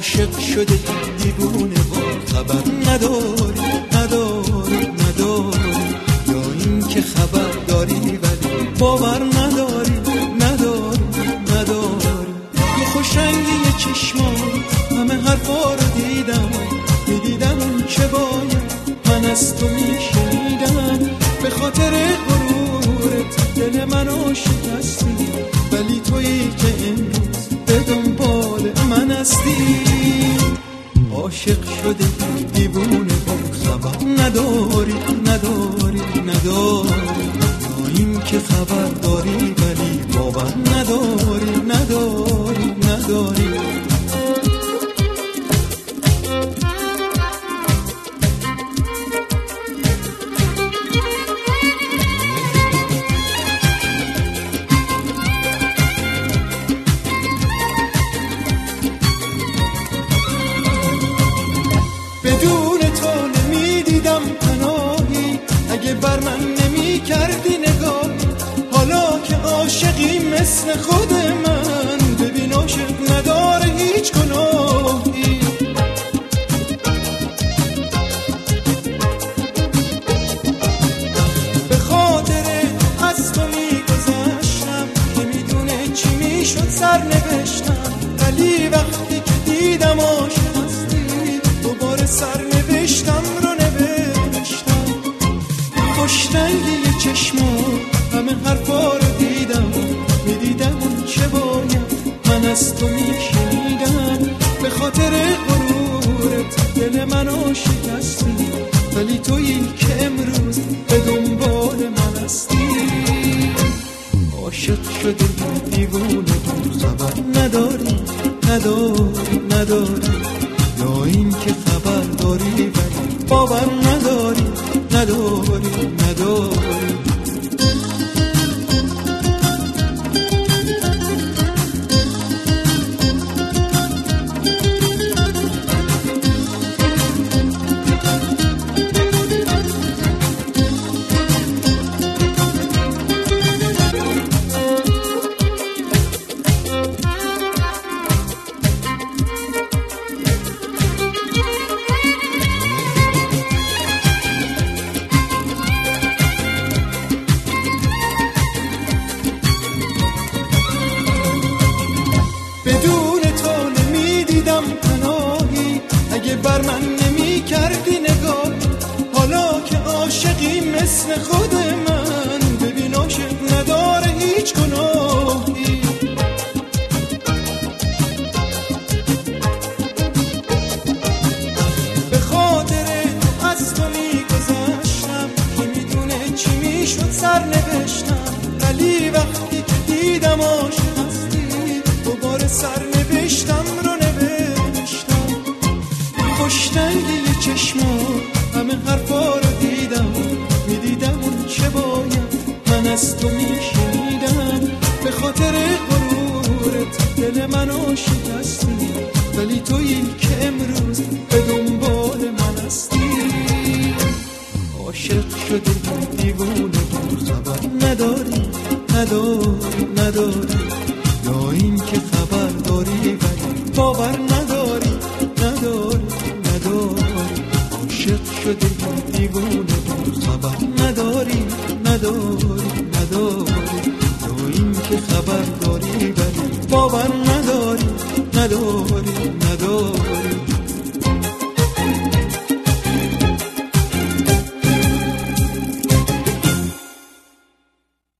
عاشق شده دیوونه با خبر نداری نداری نداری، یا این که خبر داری ولی باور نداری نداری نداری. یه خوشنگی چشمان همه حرفا رو دیدم، میدیدم اون چه باید من از تو میشنیدم. به خاطر غرورت دل منو شکستی، ولی تویی که امروز به دنبال من هستی. عاشق شده دیوونه با خبر نداری نداری نداری، یا این که خبر داری ولی باور نداری نداری نداری. بدون تو نمیدیدم پناهی، اگه بر من نمی کردی نگاه. حالا که عاشقی مثل خود من، ببین عاشق نداره هیچ گناهی. به خاطر از تو میگذشتم، نمیدونه چی میشد سر نوشتم. ولی وقتی که دیدم عاشق سر نوشتم رو نوشتم. خوشنگی چشما همه حرفا رو دیدم، میدیدم اون چه باید من از تو میشنیدم. به خاطر غرورت دل منو شکستی، ولی تویی که امروز به دنبال من هستی. عاشق شده دیوونه خبر نداری نداری نداری، یا این که خبر داری ولی باور نداری نداری نداری. بدون تو نمیدیدم پناهی، اگه بر من نمی کردی نگاه. حالا که عاشقی مثل خود من، ببین عاشق نداره هیچ گناهی. به خاطر از تو میگذشتم، نمیدونه چی میشد سر نوشتم. ولی وقتی که دیدم عاشق سر نوشتم رو نوشتم. خوشنگی چشما همه حرفا رو دیدم، میدیدم اون چه باید من از تو میشنیدم. به خاطر غرورت دل منو شکستی، ولی تویی که امروز به دنبال من هستی. عاشق شده دیوونه خبر نداری نداری نداری، یا این که خبر داری ولی باور نداری نداری نداری. عاشق شده دیوونه خبر نداری نداری نداری، یا این که خبر داری ولی باور نداری نداری نداری.